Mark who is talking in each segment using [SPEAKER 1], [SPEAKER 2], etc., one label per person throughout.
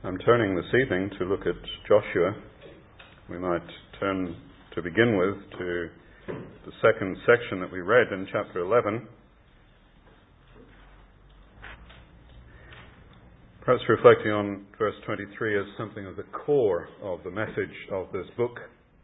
[SPEAKER 1] I'm turning this evening to look at Joshua. We might turn to begin with to the second section that we read in chapter 11. Perhaps reflecting on verse 23 as something of the core of the message of this book.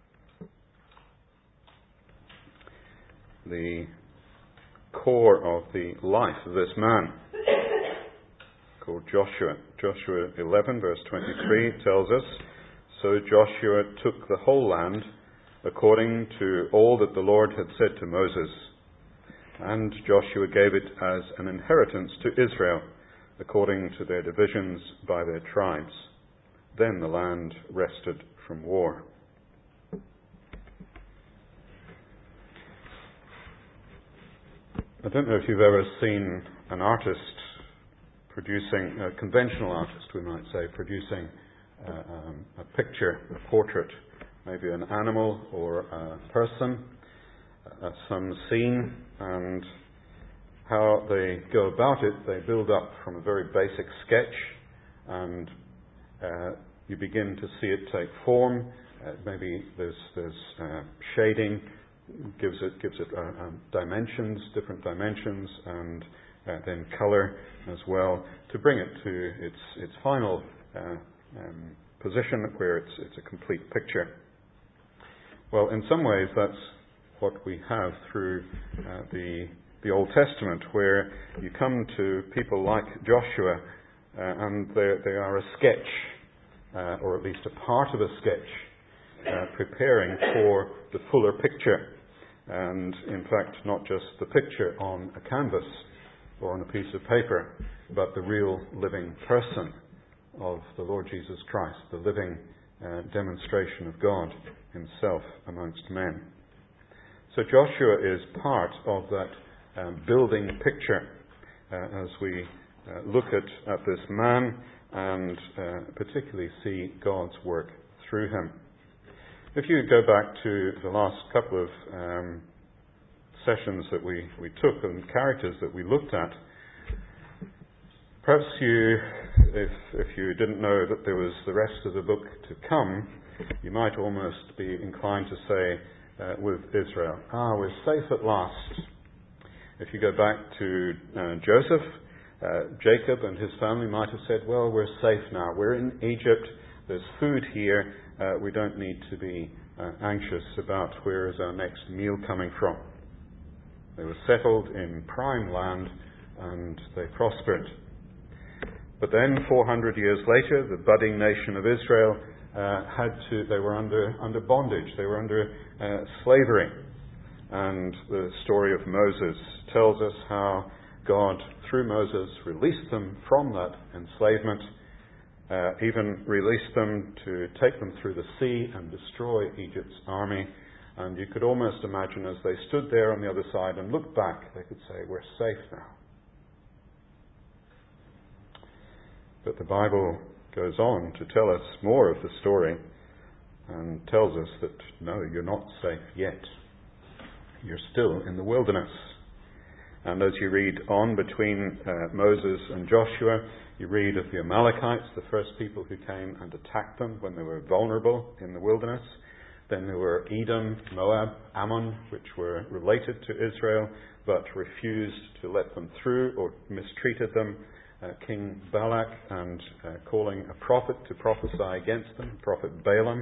[SPEAKER 1] The core of the life of this man called Joshua. Joshua 11 verse 23 tells us, "So Joshua took the whole land according to all that the Lord had said to Moses. And Joshua gave it as an inheritance to Israel, according to their divisions by their tribes. Then the land rested from war." I don't know if you've ever seen an artist producing, a conventional artist we might say, producing a picture, a portrait, maybe an animal or a person, some scene, and how they go about it. They build up from a very basic sketch, and you begin to see it take form. Maybe there's shading, gives it dimensions, different dimensions, and then colour as well, to bring it to its final position where it's a complete picture. Well, in some ways that's what we have through the Old Testament, where you come to people like Joshua, and they are a sketch, or at least a part of a sketch, preparing for the fuller picture. And in fact, not just the picture on a canvas or on a piece of paper, but the real living person of the Lord Jesus Christ, the living demonstration of God himself amongst men. So Joshua is part of that building picture as we look at this man and particularly see God's work through him. If you go back to the last couple of sessions that we took and characters that we looked at, perhaps if you didn't know that there was the rest of the book to come, you might almost be inclined to say with Israel, we're safe at last. If you go back to Joseph, Jacob and his family might have said, well, we're safe now. We're in Egypt. There's food here. We don't need to be anxious about where is our next meal coming from. They were settled in prime land and they prospered. But then 400 years later, the budding nation of Israel they were under bondage. They were under slavery. And the story of Moses tells us how God, through Moses, released them from that enslavement, even released them to take them through the sea and destroy Egypt's army. And you could almost imagine as they stood there on the other side and looked back, they could say, we're safe now. But the Bible goes on to tell us more of the story and tells us that, no, you're not safe yet. You're still in the wilderness. And as you read on between Moses and Joshua, you read of the Amalekites, the first people who came and attacked them when they were vulnerable in the wilderness. Then there were Edom, Moab, Ammon, which were related to Israel, but refused to let them through or mistreated them. King Balak and calling a prophet to prophesy against them, Prophet Balaam.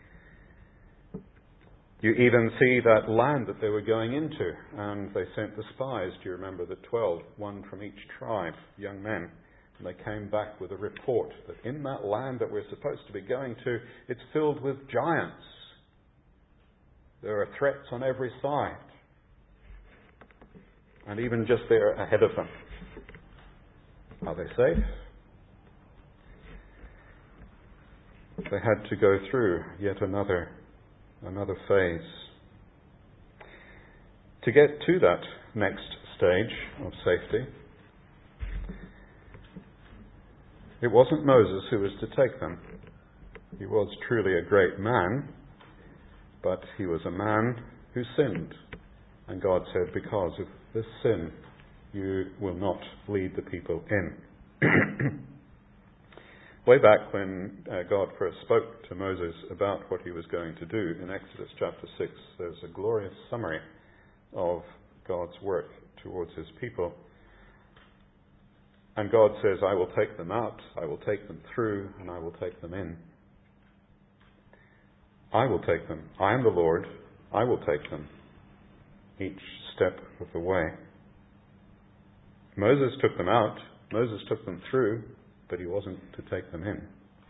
[SPEAKER 1] You even see that land that they were going into, and they sent the spies. Do you remember the 12, one from each tribe, young men? And they came back with a report that in that land that we're supposed to be going to, it's filled with giants. There are threats on every side. And even just there ahead of them. Are they safe? They had to go through yet another phase. To get to that next stage of safety, it wasn't Moses who was to take them. He was truly a great man, but he was a man who sinned. And God said, because of this sin, you will not lead the people in. Way back when God first spoke to Moses about what he was going to do in Exodus chapter 6, there's a glorious summary of God's work towards his people. And God says, I will take them out, I will take them through, and I will take them in. I will take them. I am the Lord. I will take them each step of the way. Moses took them out. Moses took them through, but he wasn't to take them in.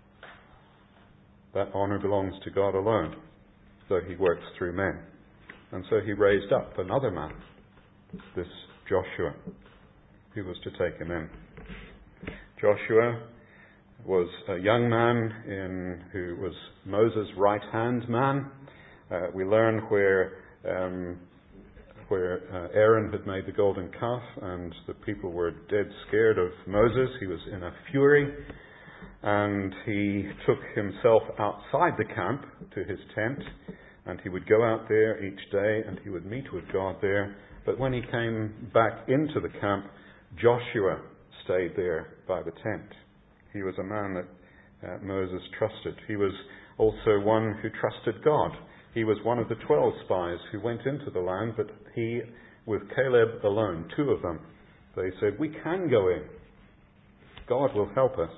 [SPEAKER 1] That honor belongs to God alone, though he works through men. And so he raised up another man, this Joshua, who was to take him in. Joshua was a young man who was Moses' right-hand man. We learn where Aaron had made the golden calf and the people were dead scared of Moses. He was in a fury and he took himself outside the camp to his tent and he would go out there each day and he would meet with God there. But when he came back into the camp, Joshua stayed there by the tent. He was a man that Moses trusted. He was also one who trusted God. He was one of the 12 spies who went into the land, but he, with Caleb alone, 2 of them, they said, we can go in. God will help us.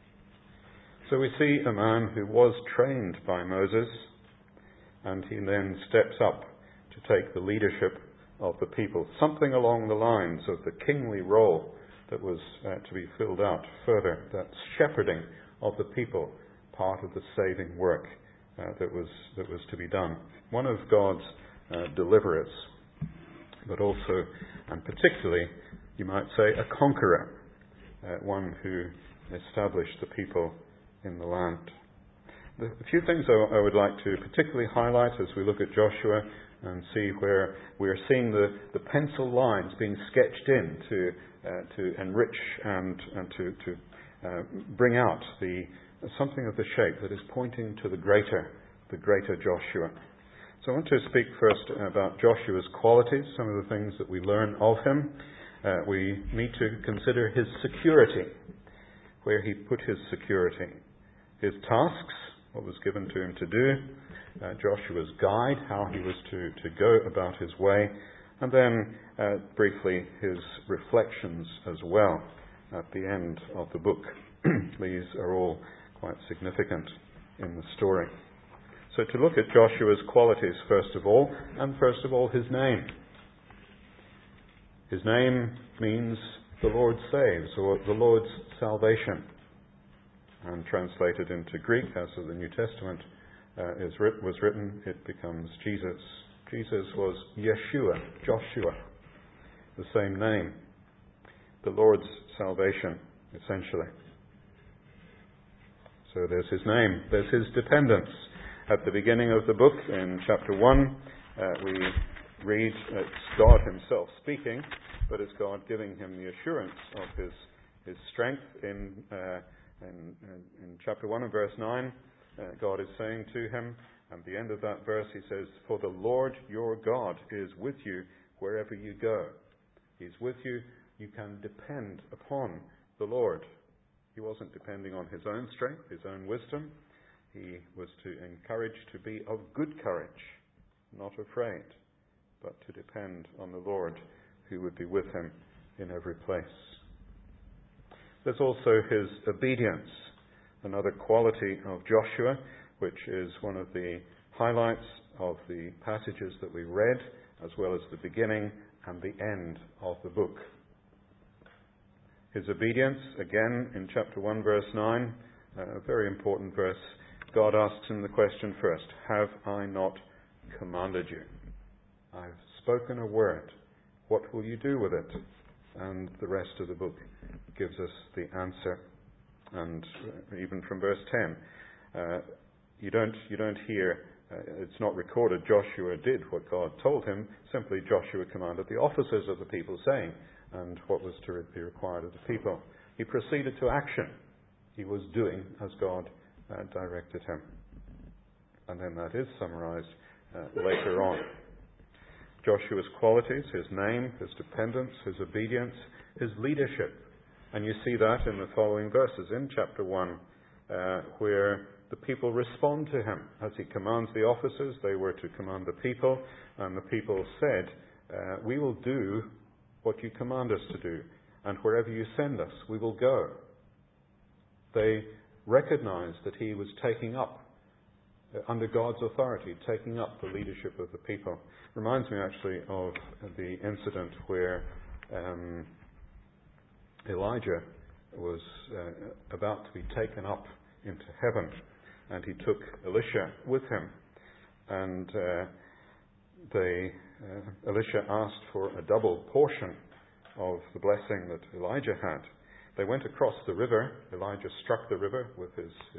[SPEAKER 1] So we see a man who was trained by Moses, and he then steps up to take the leadership of the people. Something along the lines of the kingly role that was to be filled out further, that shepherding of the people, part of the saving work that was to be done. One of God's deliverers, but also, and particularly, you might say, a conqueror, one who established the people in the land. A few things I would like to particularly highlight as we look at Joshua and see where we are seeing the pencil lines being sketched in to enrich and to bring out something of the shape that is pointing to the greater Joshua. So I want to speak first about Joshua's qualities, some of the things that we learn of him. We need to consider his security, where he put his security, his tasks, what was given to him to do, Joshua's guide, how he was to go about his way, and then briefly his reflections as well at the end of the book. These are all quite significant in the story. So to look at Joshua's qualities first of all, and first of all his name. His name means the Lord saves, or the Lord's salvation. And translated into Greek, as of the New Testament was written, it becomes Jesus. Jesus was Yeshua, Joshua, the same name. The Lord's salvation, essentially. So there's his name, there's his dependence. At the beginning of the book, in chapter 1, we read it's God himself speaking, but it's God giving him the assurance of his strength. In chapter 1 and verse 9, God is saying to him, at the end of that verse he says, for the Lord your God is with you wherever you go. He's with you. You can depend upon the Lord. He wasn't depending on his own strength, his own wisdom. He was to encourage to be of good courage, not afraid, but to depend on the Lord who would be with him in every place. There's also his obedience, another quality of Joshua, which is one of the highlights of the passages that we read, as well as the beginning and the end of the book. His obedience, again, in chapter 1, verse 9, a very important verse. God asks him the question first, have I not commanded you? I've spoken a word. What will you do with it? And the rest of the book gives us the answer. And even from verse 10, you don't hear, it's not recorded Joshua did what God told him, simply Joshua commanded the officers of the people, saying, and what was to be required of the people. He proceeded to action. He was doing as God directed him. And then that is summarized later on. Joshua's qualities, his name, his dependence, his obedience, his leadership. And you see that in the following verses. In chapter 1, where the people respond to him. As he commands the officers, they were to command the people, and the people said, we will do what you command us to do, and wherever you send us, we will go. They recognized that he was taking up, under God's authority, taking up the leadership of the people. Reminds me actually of the incident where Elijah was about to be taken up into heaven, and he took Elisha with him, and Elisha asked for a double portion of the blessing that Elijah had. They went across the river. Elijah struck the river with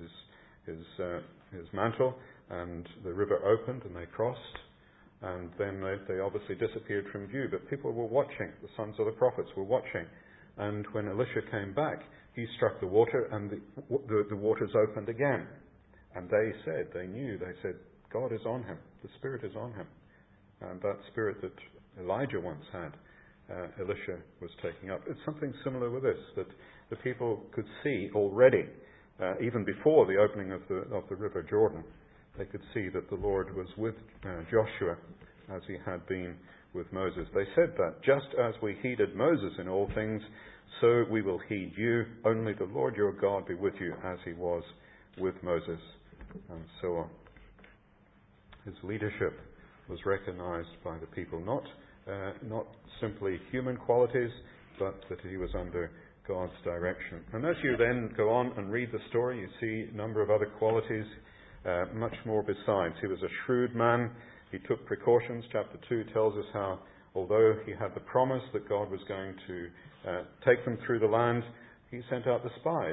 [SPEAKER 1] his mantle, and the river opened and they crossed, and then they obviously disappeared from view. But people were watching. The sons of the prophets were watching. And when Elisha came back, he struck the water, and the waters opened again. And they said, God is on him. The Spirit is on him. And that spirit that Elijah once had, Elisha was taking up. It's something similar with this, that the people could see already, even before the opening of the River Jordan, they could see that the Lord was with Joshua as he had been with Moses. They said that, just as we heeded Moses in all things, so we will heed you. Only the Lord your God be with you as he was with Moses. And so on. His leadership was recognized by the people, not simply human qualities, but that he was under God's direction. And as you then go on and read the story, you see a number of other qualities, much more besides. He was a shrewd man. He took precautions. Chapter 2 tells us how, although he had the promise that God was going to take them through the land, he sent out the spies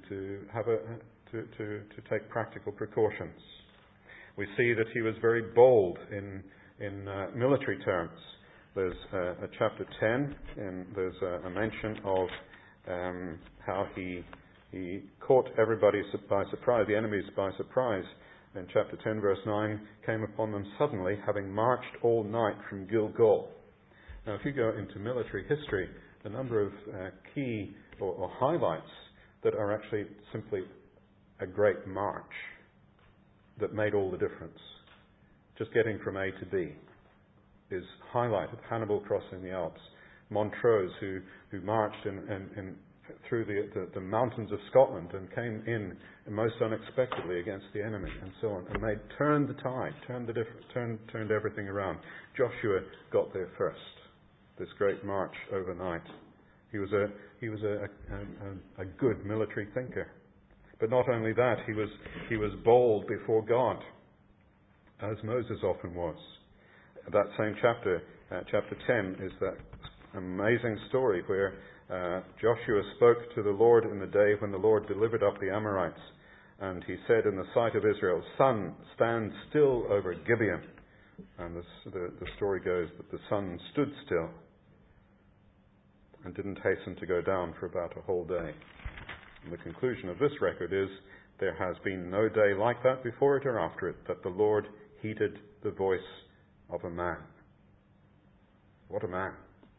[SPEAKER 1] to take practical precautions. We see that he was very bold in military terms. There's a chapter 10, and there's a mention of how he caught everybody by surprise, the enemies by surprise. In chapter 10, verse 9, came upon them suddenly, having marched all night from Gilgal. Now, if you go into military history, a number of key or highlights that are actually simply a great march that made all the difference. Just getting from A to B is highlighted. Hannibal crossing the Alps. Montrose, who marched through the mountains of Scotland and came in most unexpectedly against the enemy, and so on. And they turned the tide, turned everything around. Joshua got there first. This great march overnight. He was a good military thinker. But not only that, he was bold before God, as Moses often was. That same chapter, chapter 10, is that amazing story where Joshua spoke to the Lord in the day when the Lord delivered up the Amorites. And he said in the sight of Israel, "Sun, stand still over Gibeon." And the story goes that the sun stood still and didn't hasten to go down for about a whole day. And the conclusion of this record is, there has been no day like that before it or after it, that the Lord heeded the voice of a man. What a man.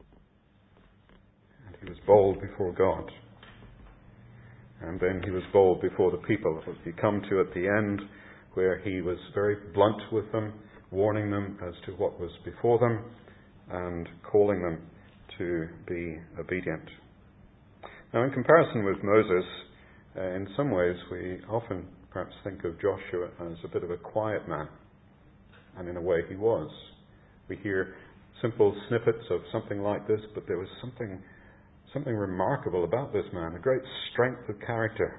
[SPEAKER 1] And he was bold before God. And then he was bold before the people. As we come to at the end, where he was very blunt with them, warning them as to what was before them, and calling them to be obedient. Now, in comparison with Moses, in some ways we often perhaps think of Joshua as a bit of a quiet man. And in a way he was. We hear simple snippets of something like this, but there was something remarkable about this man, a great strength of character.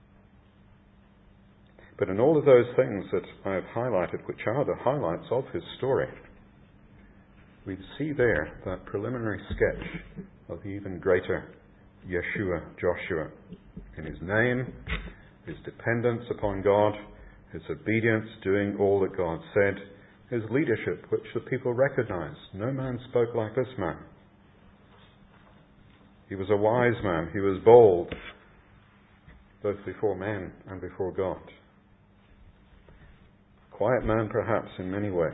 [SPEAKER 1] But in all of those things that I have highlighted, which are the highlights of his story, we see there that preliminary sketch of the even greater Yeshua, Joshua, in his name, his dependence upon God, his obedience, doing all that God said, his leadership, which the people recognized. No man spoke like this man. He was a wise man. He was bold, both before men and before God. Quiet man, perhaps, in many ways.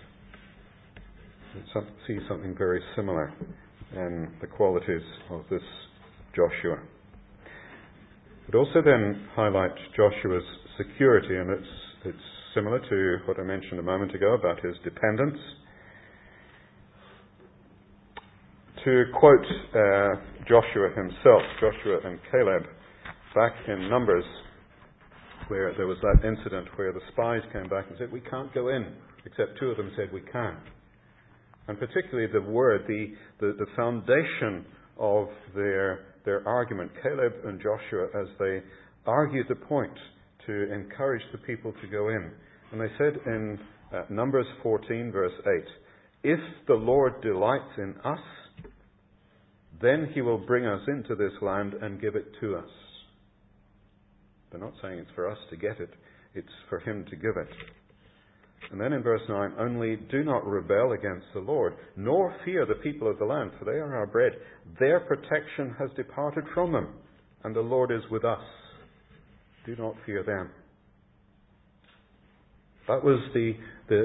[SPEAKER 1] We see something very similar in the qualities of this Joshua. It also then highlights Joshua's security, and it's similar to what I mentioned a moment ago about his dependence. To quote Joshua himself, Joshua and Caleb, back in Numbers, where there was that incident where the spies came back and said, "We can't go in," except two of them said, "We can." And particularly the word, the foundation of their argument, Caleb and Joshua, as they argued the point to encourage the people to go in. And they said in Numbers 14, verse 8, "If the Lord delights in us, then he will bring us into this land and give it to us." They're not saying it's for us to get it, it's for him to give it. And then in verse 9, "Only do not rebel against the Lord, nor fear the people of the land, for they are our bread. Their protection has departed from them, and the Lord is with us. Do not fear them." That was the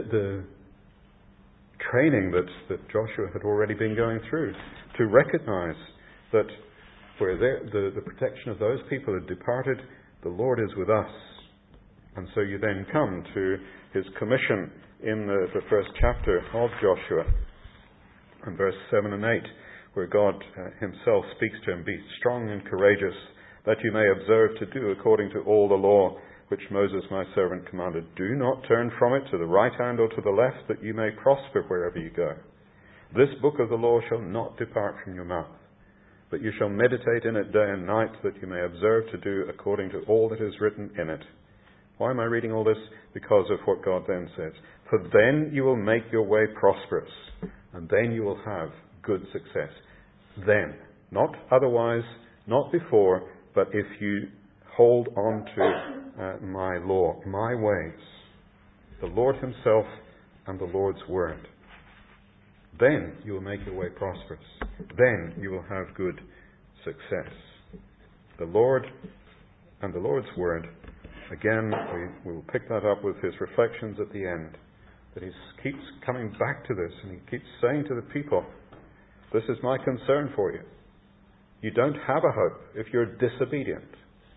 [SPEAKER 1] training that Joshua had already been going through, to recognize that where the protection of those people had departed, the Lord is with us. And so you then come to his commission in the first chapter of Joshua, in verse 7 and 8, where God himself speaks to him, "Be strong and courageous, that you may observe to do according to all the law which Moses my servant commanded. Do not turn from it to the right hand or to the left, that you may prosper wherever you go. This book of the law shall not depart from your mouth, but you shall meditate in it day and night, that you may observe to do according to all that is written in it." Why am I reading all this? Because of what God then says. "For then you will make your way prosperous, and then you will have good success." Then, not otherwise, not before, but if you hold on to my law, my ways, the Lord himself and the Lord's word, then you will make your way prosperous. Then you will have good success. The Lord and the Lord's word. Again, we will pick that up with his reflections at the end. That he keeps coming back to this, and he keeps saying to the people, "This is my concern for you. You don't have a hope if you're disobedient.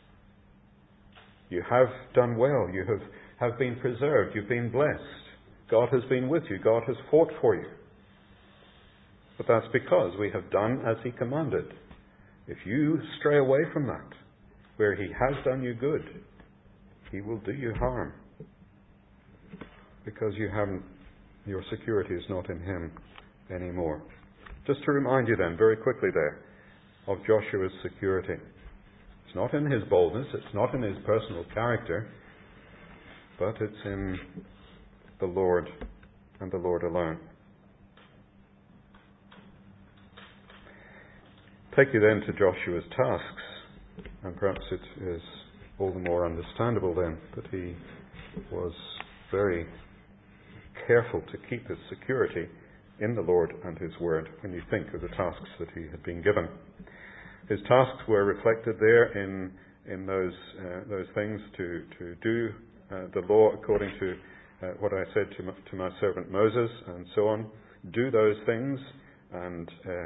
[SPEAKER 1] You have done well. You have been preserved. You've been blessed. God has been with you. God has fought for you. But that's because we have done as he commanded. If you stray away from that, where he has done you good, he will do you harm, because your security is not in him anymore." Just to remind you then, very quickly there, of Joshua's security. It's not in his boldness, it's not in his personal character, but it's in the Lord and the Lord alone. Take you then to Joshua's tasks, and perhaps it is all the more understandable then that he was very careful to keep his security in the Lord and his word when you think of the tasks that he had been given. His tasks were reflected there in those things to do the law according to what I said to my servant Moses, and so on. Do those things, and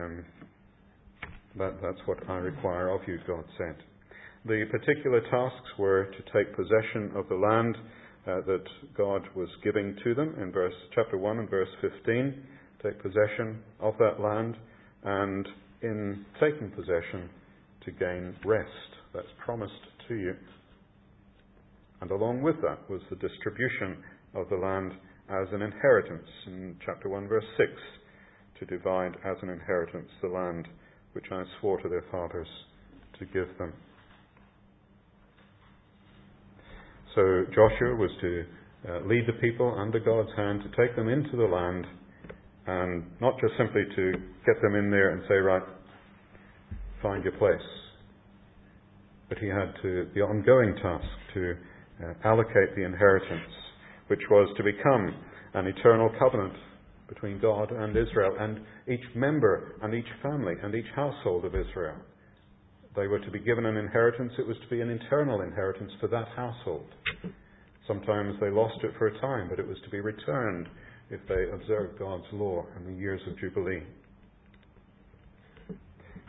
[SPEAKER 1] that's what I require of you, God said. The particular tasks were to take possession of the land that God was giving to them in chapter 1 and verse 15. Take possession of that land, and in taking possession, to gain rest. That's promised to you. And along with that was the distribution of the land as an inheritance in chapter 1 verse 6, to divide as an inheritance the land which I swore to their fathers to give them. So Joshua was to lead the people under God's hand, to take them into the land, and not just simply to get them in there and say, "Right, find your place." But he had the ongoing task to allocate the inheritance, which was to become an eternal covenant between God and Israel, and each member and each family and each household of Israel. They were to be given an inheritance. It was to be an eternal inheritance for that household. Sometimes they lost it for a time, but it was to be returned if they observed God's law in the years of Jubilee.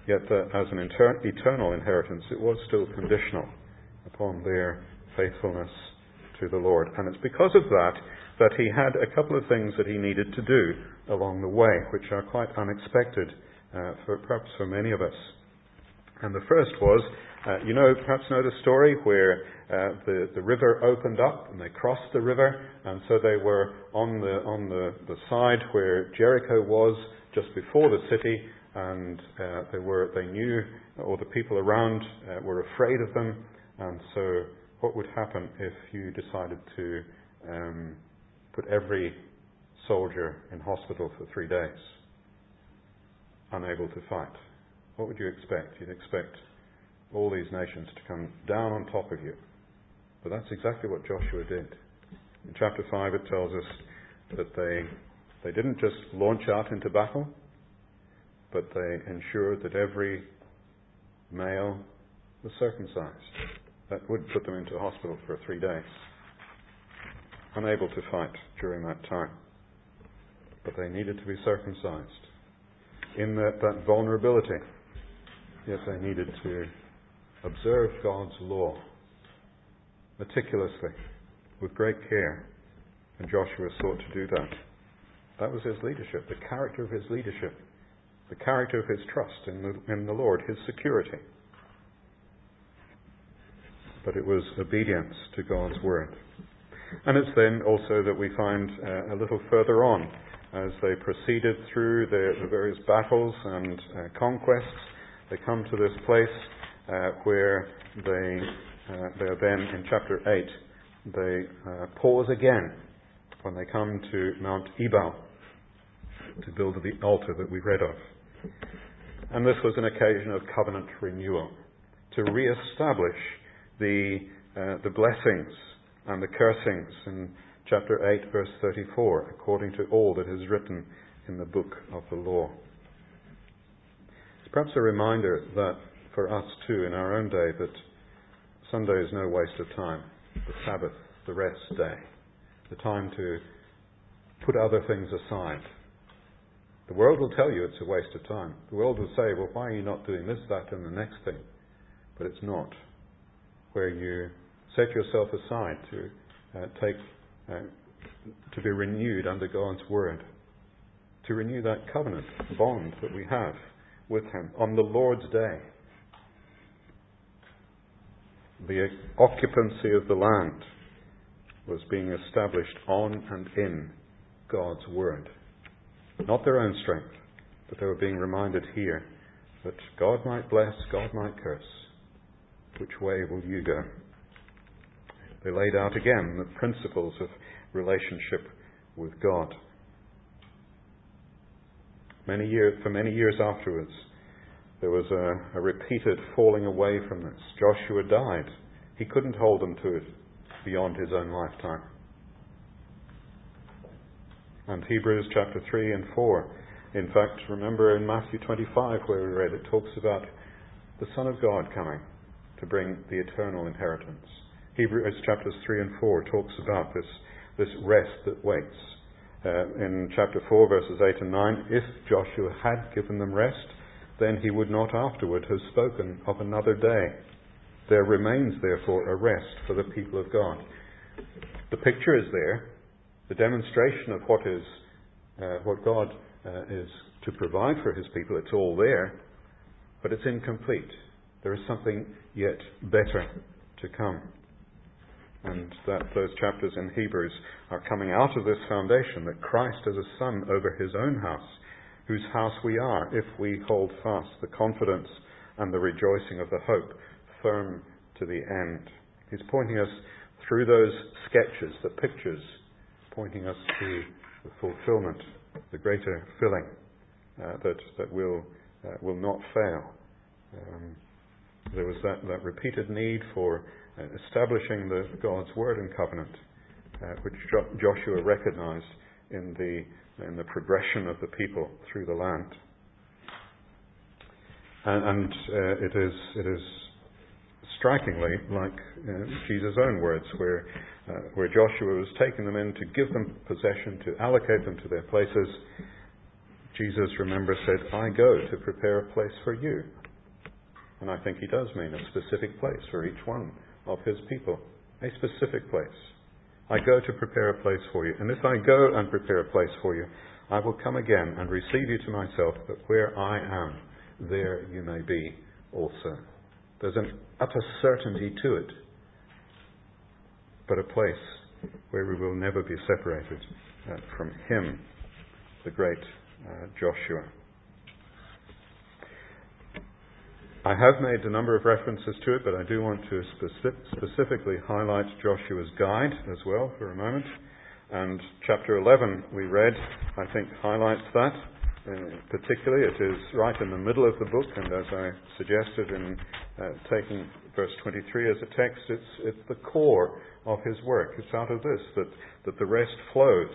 [SPEAKER 1] yet as an eternal inheritance, it was still conditional upon their faithfulness to the Lord. And it's because of that he had a couple of things that he needed to do along the way, which are quite unexpected, perhaps for many of us. And the first was, perhaps know the story where the river opened up and they crossed the river, and so they were on the side where Jericho was, just before the city, and they knew, or the people around were afraid of them. And so what would happen if you decided to put every soldier in hospital for 3 days, unable to fight? What would you expect? You'd expect all these nations to come down on top of you. But that's exactly what Joshua did. In chapter 5 it tells us that they didn't just launch out into battle, but they ensured that every male was circumcised. That would put them into hospital for 3 days, unable to fight during that time. But they needed to be circumcised. In that vulnerability, yet they needed to observe God's law meticulously, with great care. And Joshua sought to do that. That was his leadership, the character of his leadership, the character of his trust in the Lord, his security. But it was obedience to God's word. And it's then also that we find a little further on, as they proceeded through the various battles and conquests, they come to this place where they are then, in chapter 8, they pause again when they come to Mount Ebal to build the altar that we read of. And this was an occasion of covenant renewal, to re-establish the blessings and the cursings in chapter 8, verse 34, according to all that is written in the book of the law. It's perhaps a reminder that for us too, in our own day, that Sunday is no waste of time. The Sabbath, the rest day, the time to put other things aside. The world will tell you it's a waste of time. The world will say, well, why are you not doing this, that, and the next thing? But it's not. Where you set yourself aside to be renewed under God's word, to renew that covenant bond that we have with Him on the Lord's day. The occupancy of the land was being established on and in God's word. Not their own strength, but they were being reminded here that God might bless, God might curse. Which way will you go? They laid out again the principles of relationship with God. For many years afterwards, there was a repeated falling away from this. Joshua died. He couldn't hold them to it beyond his own lifetime. And Hebrews chapter 3 and 4. In fact, remember in Matthew 25 where we read, it talks about the Son of God coming to bring the eternal inheritance. Hebrews chapters 3 and 4 talks about this rest that waits. In chapter 4 verses 8 and 9, if Joshua had given them rest, then he would not afterward have spoken of another day. There remains therefore a rest for the people of God. The picture is there. The demonstration of what God is to provide for His people, it's all there, but it's incomplete. There is something yet better to come. And that those chapters in Hebrews are coming out of this foundation, that Christ is a son over His own house, whose house we are, if we hold fast the confidence and the rejoicing of the hope firm to the end. He's pointing us through those sketches, the pictures, pointing us to the fulfillment, the greater filling that will not fail. There was that repeated need for establishing God's word and covenant, which Joshua recognized in the progression of the people through the land. And it is strikingly like Jesus' own words, where Joshua was taking them in to give them possession, to allocate them to their places. Jesus, remember, said, I go to prepare a place for you. And I think he does mean a specific place for each one of his people. A specific place. I go to prepare a place for you. And if I go and prepare a place for you, I will come again and receive you to myself, that where I am, there you may be also. There's an utter certainty to it, but a place where we will never be separated from him, the great Joshua. I have made a number of references to it, but I do want to specifically highlight Joshua's guide as well for a moment. And chapter 11 we read, I think, highlights that. Particularly, it is right in the middle of the book, and as I suggested in taking verse 23 as a text, it's the core of his work. It's out of this that the rest flows.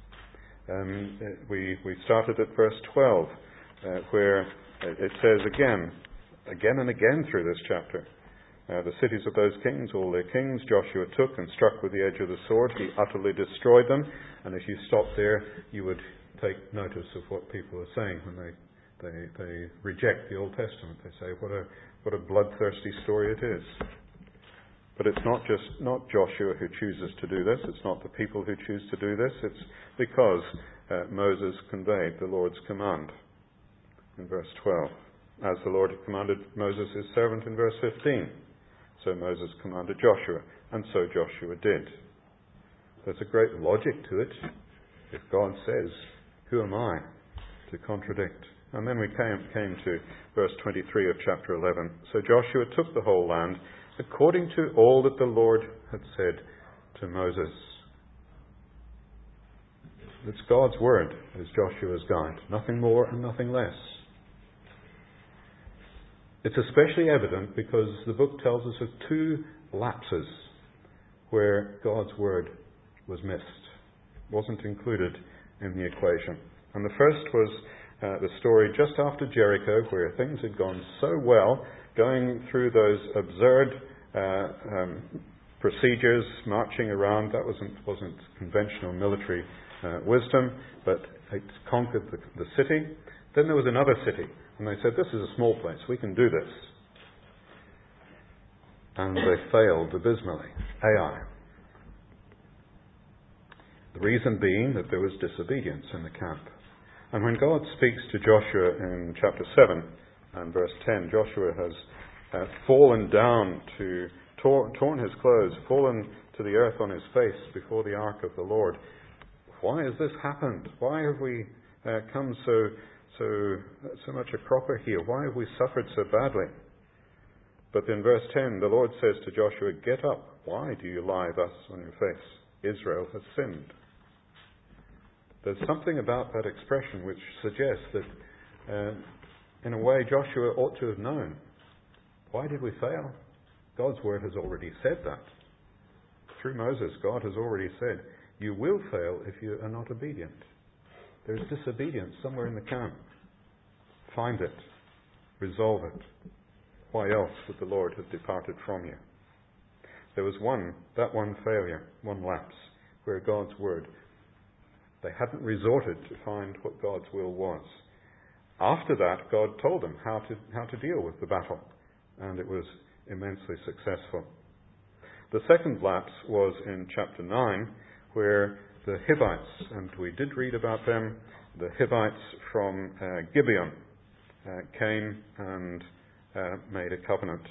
[SPEAKER 1] We started at verse 12, where it says again and again through this chapter, the cities of those kings, all their kings, Joshua took and struck with the edge of the sword. He utterly destroyed them. And if you stop there, you would take notice of what people are saying when they reject the Old Testament. They say, what a bloodthirsty story it is. But it's not Joshua who chooses to do this. It's not the people who choose to do this. It's because Moses conveyed the Lord's command in verse 12. As the Lord had commanded Moses his servant in verse 15. So Moses commanded Joshua, and so Joshua did. There's a great logic to it. If God says, who am I to contradict? And then we came to verse 23 of chapter 11. So Joshua took the whole land according to all that the Lord had said to Moses. It's God's word as Joshua's guide. Nothing more and nothing less. It's especially evident because the book tells us of two lapses where God's word was missed. Wasn't included in the equation. And the first was the story just after Jericho, where things had gone so well, going through those absurd procedures, marching around. That wasn't conventional military wisdom, but it conquered the city. Then there was another city, and they said, this is a small place, we can do this. And they failed abysmally. Ai. The reason being that there was disobedience in the camp. And when God speaks to Joshua in chapter 7 and verse 10, Joshua has fallen down torn his clothes, fallen to the earth on his face before the ark of the Lord. Why has this happened? Why have we come so much a cropper here? Why have we suffered so badly? But in verse 10, the Lord says to Joshua, get up. Why do you lie thus on your face? Israel has sinned. There's something about that expression which suggests that, in a way, Joshua ought to have known. Why did we fail? God's word has already said that. Through Moses, God has already said, you will fail if you are not obedient. There's disobedience somewhere in the camp. Find it. Resolve it. Why else would the Lord have departed from you? There was one failure, one lapse, where God's word, they hadn't resorted to find what God's will was. After that, God told them how to deal with the battle, and it was immensely successful. The second lapse was in chapter 9, where the Hivites, and we did read about them, the Hivites from Gibeon came and made a covenant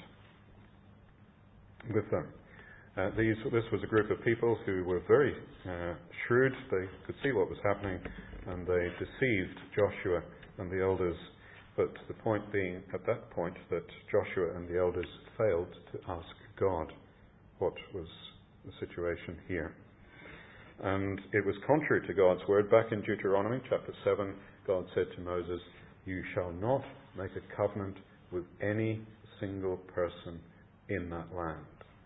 [SPEAKER 1] with them. This was a group of people who were very shrewd. They could see what was happening, and they deceived Joshua and the elders. But the point being, at that point, that Joshua and the elders failed to ask God what was the situation here. And it was contrary to God's word. Back in Deuteronomy chapter 7, God said to Moses, you shall not make a covenant with any single person in that land.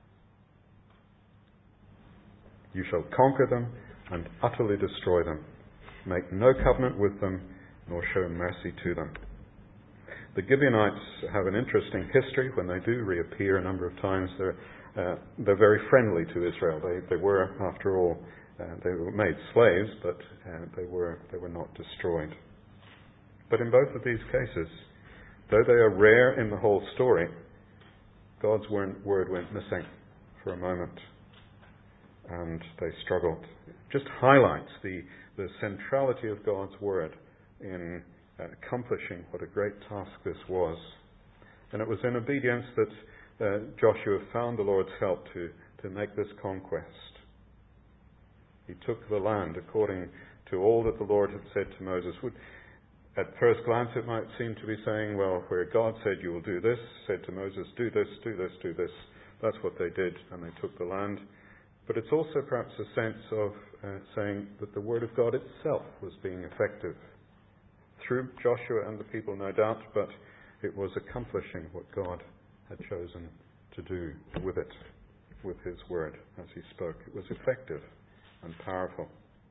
[SPEAKER 1] You shall conquer them and utterly destroy them. Make no covenant with them, nor show mercy to them. The Gibeonites have an interesting history. When they do reappear a number of times, they're very friendly to Israel. They were, after all, they were made slaves, but they were not destroyed. But in both of these cases, Though they are rare in the whole story, God's word went missing for a moment, and they struggled. It just highlights the centrality of God's word in accomplishing what a great task this was. And it was in obedience that Joshua found the Lord's help to make this conquest. He took the land according to all that the Lord had said to Moses. At first glance it might seem to be saying, well, where God said you will do this, said to Moses, do this, do this, do this. That's what they did, and they took the land. But it's also perhaps a sense of saying that the word of God itself was being effective through Joshua and the people, no doubt, but it was accomplishing what God had chosen to do with it, with his word as he spoke. It was effective and powerful.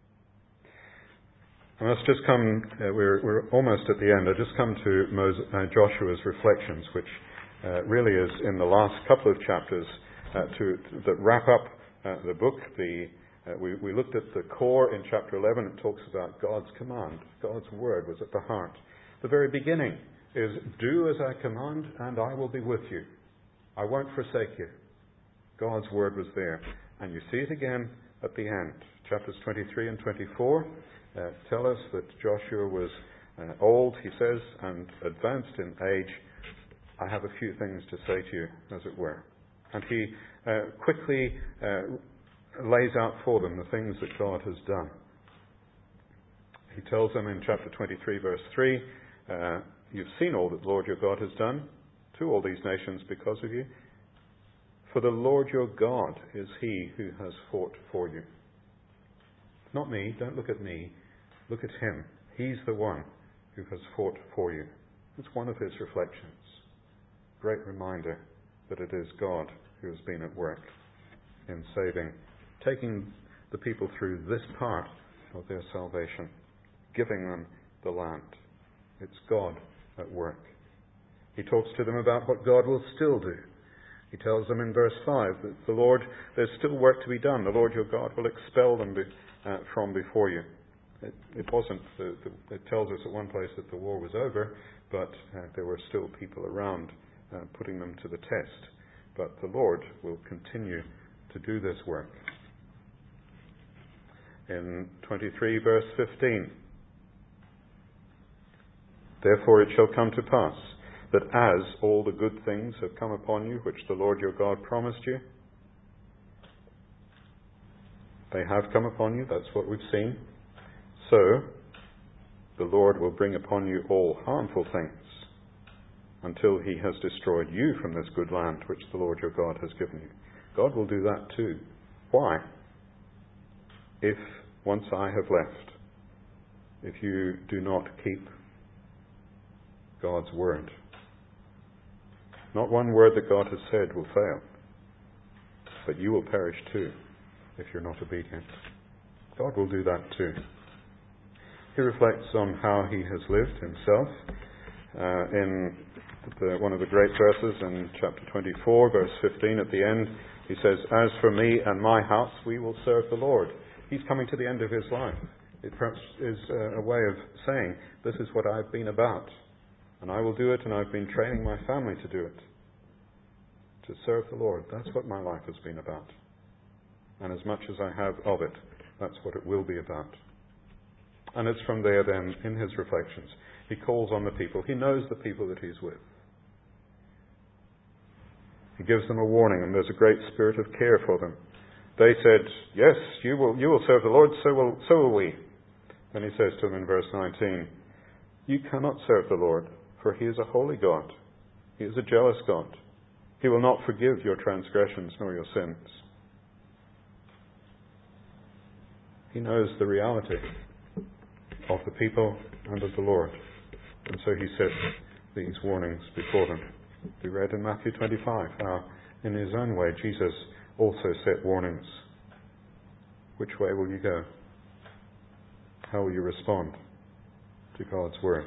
[SPEAKER 1] And let's just come, we're almost at the end. I just come to Joshua's reflections, which really is in the last couple of chapters that wrap up the book. We looked at the core in chapter 11. It talks about God's command. God's word was at the heart. The very beginning is, do as I command and I will be with you. I won't forsake you. God's word was there. And you see it again at the end. Chapters 23 and 24 tell us that Joshua was old, he says, and advanced in age. I have a few things to say to you, as it were. And he quickly lays out for them the things that God has done. He tells them in chapter 23, verse 3, you've seen all that the Lord your God has done to all these nations because of you. For the Lord your God is he who has fought for you. Not me. Don't look at me. Look at him. He's the one who has fought for you. It's one of his reflections. Great reminder that it is God who has been at work in saving, taking the people through this part of their salvation, giving them the land. It's God at work. He talks to them about what God will still do. He tells them in verse 5 that the Lord, there's still work to be done. The Lord your God will expel them from before you. It wasn't, it tells us at one place that the war was over, but there were still people around putting them to the test. But the Lord will continue to do this work. In 23 verse 15, therefore it shall come to pass that as all the good things have come upon you, which the Lord your God promised you, they have come upon you, that's what we've seen, so the Lord will bring upon you all harmful things until he has destroyed you from this good land which the Lord your God has given you. God will do that too. Why? If once I have left, if you do not keep God's word. Not one word that God has said will fail, but you will perish too if you're not obedient. God will do that too. He reflects on how he has lived himself in one of the great verses in chapter 24, verse 15 at the end. He says, as for me and my house, we will serve the Lord. He's coming to the end of his life. It perhaps is a way of saying, this is what I've been about. And I will do it, and I've been training my family to do it. To serve the Lord. That's what my life has been about. And as much as I have of it, that's what it will be about. And it's from there then, in his reflections, he calls on the people. He knows the people that he's with. He gives them a warning, and there's a great spirit of care for them. They said, yes, you will serve the Lord, so will we. Then he says to them in verse 19, you cannot serve the Lord, for he is a holy God. He is a jealous God. He will not forgive your transgressions nor your sins. He knows the reality of the people and of the Lord. And so he sets these warnings before them. We read in Matthew 25 how in his own way Jesus also set warnings. Which way will you go? How will you respond to God's word?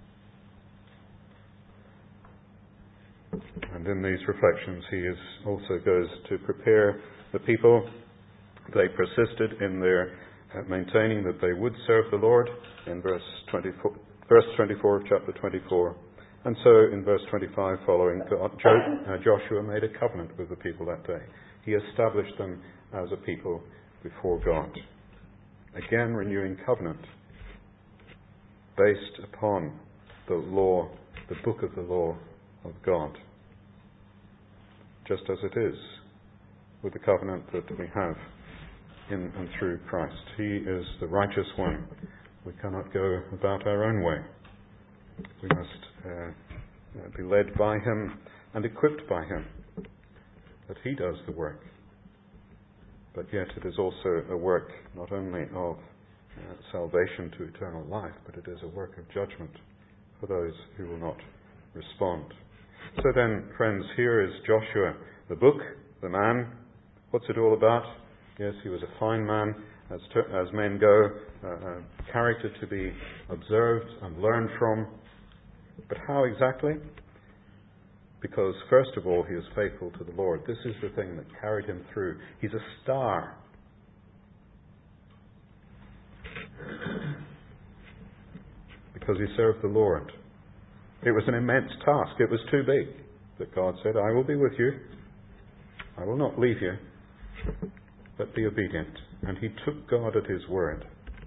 [SPEAKER 1] And in these reflections he also goes to prepare the people. They persisted in their maintaining that they would serve the Lord in verse 24 of chapter 24. And so in verse 25 following, Joshua made a covenant with the people that day. He established them as a people before God. Again, renewing covenant based upon the law, the book of the law of God. Just as it is with the covenant that we have in and through Christ. He is the righteous one. We cannot go about our own way. We must be led by Him and equipped by Him, that He does the work. But yet it is also a work not only of salvation to eternal life, but it is a work of judgment for those who will not respond. So then, friends, here is Joshua, the book, the man. What's it all about? Yes, he was a fine man, as men go, a character to be observed and learned from. But how exactly? Because, first of all, he was faithful to the Lord. This is the thing that carried him through. He's a star. Because he served the Lord. It was an immense task. It was too big. That God said, I will be with you. I will not leave you. But be obedient. And he took God at His word.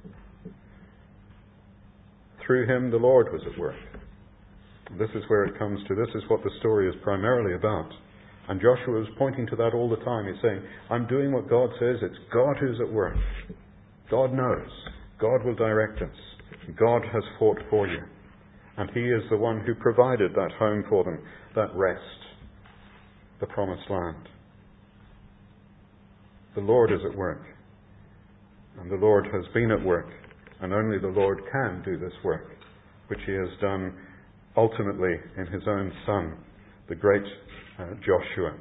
[SPEAKER 1] Through him, the Lord was at work. This is where it comes to. This is what the story is primarily about. And Joshua is pointing to that all the time. He's saying, I'm doing what God says. It's God who's at work. God knows. God will direct us. God has fought for you. And He is the one who provided that home for them, that rest, the promised land. The Lord is at work. And the Lord has been at work. And only the Lord can do this work, which He has done ultimately in His own Son, the great Joshua.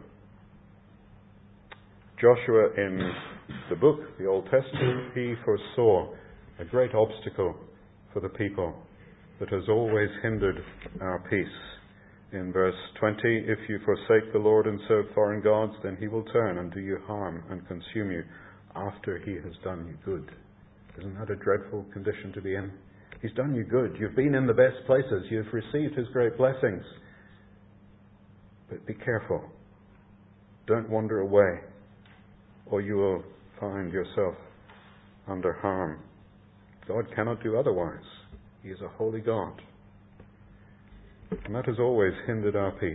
[SPEAKER 1] Joshua in the book, the Old Testament, he foresaw a great obstacle for the people that has always hindered our peace. In verse 20, if you forsake the Lord and serve foreign gods, then He will turn and do you harm and consume you after He has done you good. Isn't that a dreadful condition to be in? He's done you good. You've been in the best places. You've received His great blessings. But be careful. Don't wander away, or you will find yourself under harm. God cannot do otherwise. He is a holy God. And that has always hindered our peace.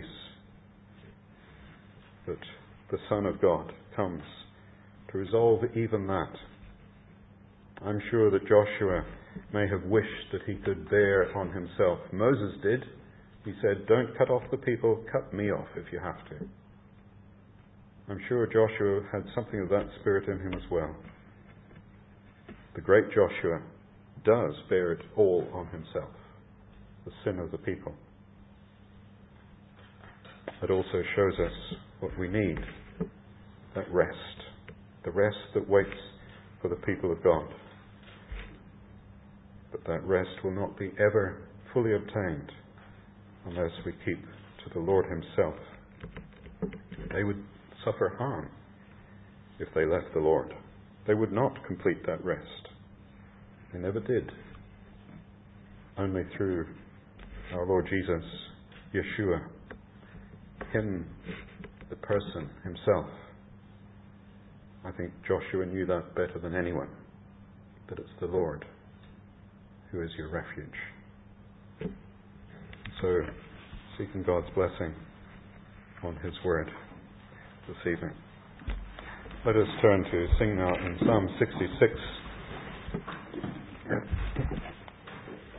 [SPEAKER 1] That the Son of God comes to resolve even that. I'm sure that Joshua may have wished that he could bear on himself. Moses did. He said, don't cut off the people, cut me off if you have to. I'm sure Joshua had something of that spirit in him as well. The great Joshua does bear it all on himself, the sin of the people. It also shows us what we need, that rest, the rest that waits for the people of God. But that rest will not be ever fully obtained unless we keep to the Lord Himself. They would suffer harm if they left the Lord. They would not complete that rest. They never did. Only through our Lord Jesus, Yeshua, Him, the person Himself. I think Joshua knew that better than anyone, that it's the Lord who is your refuge. So, seeking God's blessing on His word this evening. Let us turn to sing now in Psalm 66.